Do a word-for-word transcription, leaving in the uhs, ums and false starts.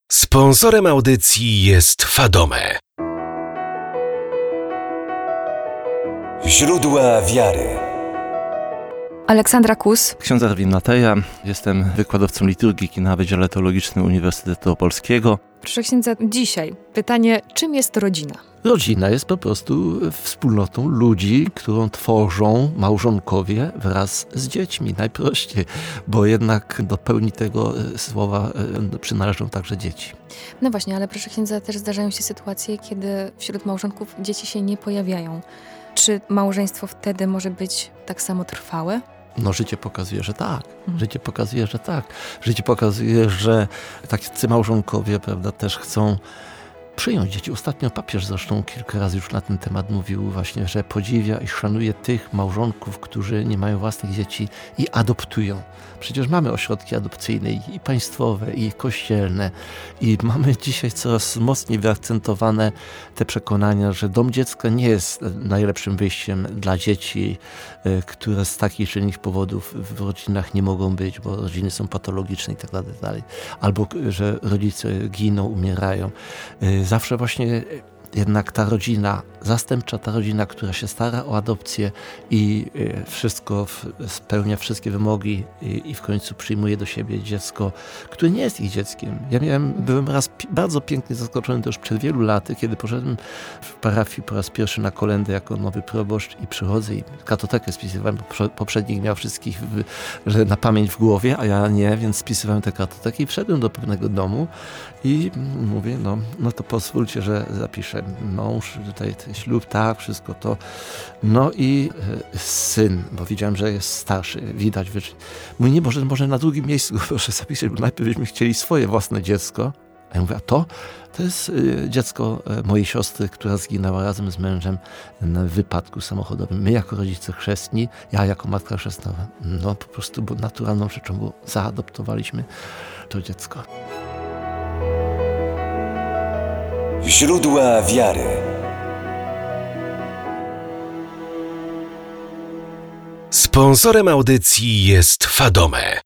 Sponsorem audycji jest Fadome. Źródła wiary. Aleksandra Kus. Ksiądz Erwin Mateja, jestem wykładowcą liturgiki na Wydziale Teologicznym Uniwersytetu Opolskiego. Proszę księdza, dzisiaj pytanie, czym jest rodzina? Rodzina jest po prostu wspólnotą ludzi, którą tworzą małżonkowie wraz z dziećmi, najprościej, bo jednak do pełni tego słowa przynależą także dzieci. No właśnie, ale proszę księdza, też zdarzają się sytuacje, kiedy wśród małżonków dzieci się nie pojawiają. Czy małżeństwo wtedy może być tak samo trwałe? No życie pokazuje, że tak. Życie pokazuje, że tak. Życie pokazuje, że tacy małżonkowie, prawda, też chcą przyjąć dzieci. Ostatnio papież zresztą kilka razy już na ten temat mówił właśnie, że podziwia i szanuje tych małżonków, którzy nie mają własnych dzieci i adoptują. Przecież mamy ośrodki adopcyjne i państwowe, i kościelne i mamy dzisiaj coraz mocniej wyakcentowane te przekonania, że dom dziecka nie jest najlepszym wyjściem dla dzieci, które z takich czy innych powodów w rodzinach nie mogą być, bo rodziny są patologiczne i tak dalej, albo że rodzice giną, umierają. Zawsze właśnie jednak ta rodzina zastępcza, ta rodzina, która się stara o adopcję i wszystko spełnia wszystkie wymogi i w końcu przyjmuje do siebie dziecko, które nie jest ich dzieckiem. Ja miałem, byłem raz bardzo pięknie zaskoczony to już przed wielu laty, kiedy poszedłem w parafii po raz pierwszy na kolędę jako nowy proboszcz i przychodzę i kartotekę spisywałem, poprzednik miał wszystkich w, że na pamięć w głowie, a ja nie, więc spisywałem tę kartotekę i wszedłem do pewnego domu i mówię, no, no to pozwólcie, że zapiszę mąż, tutaj ślub, tak, wszystko to. No i e, syn, bo widziałem, że jest starszy, widać. Mówi, nie, może, może na drugim miejscu proszę zapisać, bo najpierw byśmy chcieli swoje własne dziecko. A ja mówię, a to? To jest y, dziecko y, mojej siostry, która zginęła razem z mężem w wypadku samochodowym. My jako rodzice chrzestni, ja jako matka chrzestna, no po prostu bo naturalną rzeczą było, zaadoptowaliśmy to dziecko. Źródła wiary. Sponsorem audycji jest Fadome.